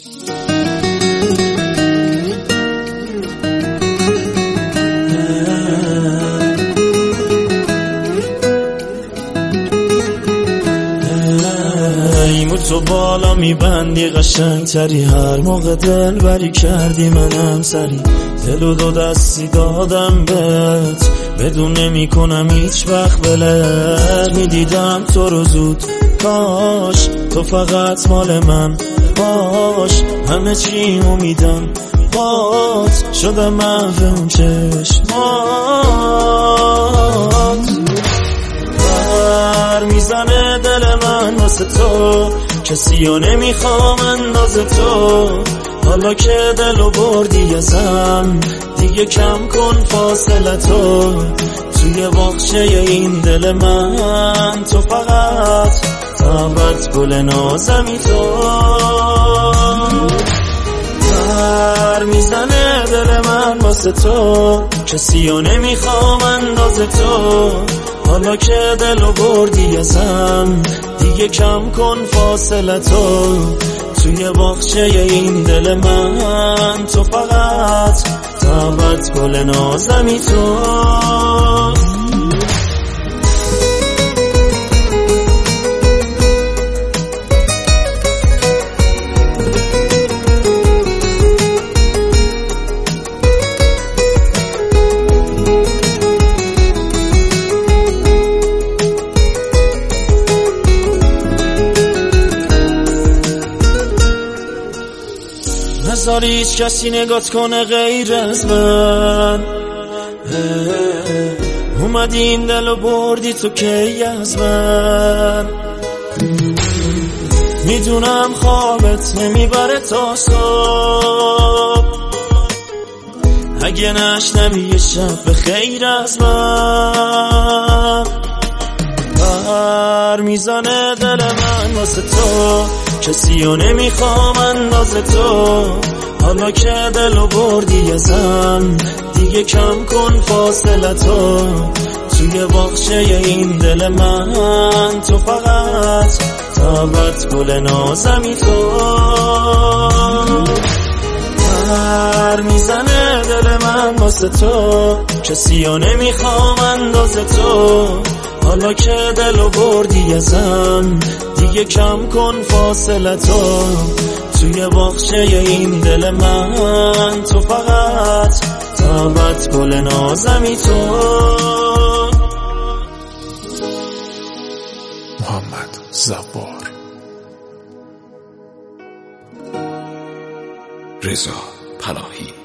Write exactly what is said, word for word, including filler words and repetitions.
ایمو تو بالا میبندی قشنگ تری، هر موقع دل بری کردی منم سری، دل و دو دستی دادم بهت، بدون نمی کنم هیچ وقت بلت. میدیدم تو رو زود، کاش تو فقط مال من باش، همه چی امیدم بات، شدم محو اون چشمات. بر میزنه دل من واسه تو، کسی رو نمیخوام انداز تو، حالا که دلو بردی ازم دیگه کم کن فاصله تو. توی باغچه این دل من تو فقط تابت گل نازمی تو. پر میزنه دل من واسه تو، کسی رو نمیخوام انداز تو، حالا که دلو بردی ازم دیگه کم کن فاصله تو. توی باغچه این دل من تو فقط تابت گل نازمی تو. نذار هیچ کسی نگات کنه غیر از من، اومدی این دلو بردی تو کی از من. میدونم خوابت نمیبره تا صبح، اگه نشنوی یه شب به خیر از من. بر میزنه دل من واسه تو، کسی رو نمیخوام انداز تو، حالا که دلو بردی ازم دیگه کم کن فاصله تو. توی باغچه این دل من تو فقط تابت گل نازمی تو. پر میزنه دل من واسه تو، کسی رو نمیخوام انداز تو، حالا که دلو بردی ازم دیگه کم کن فاصله تو. توی باغچه این دل من تو فقط تابت گل نازمی تو. محمد زبار. رضا پناهی.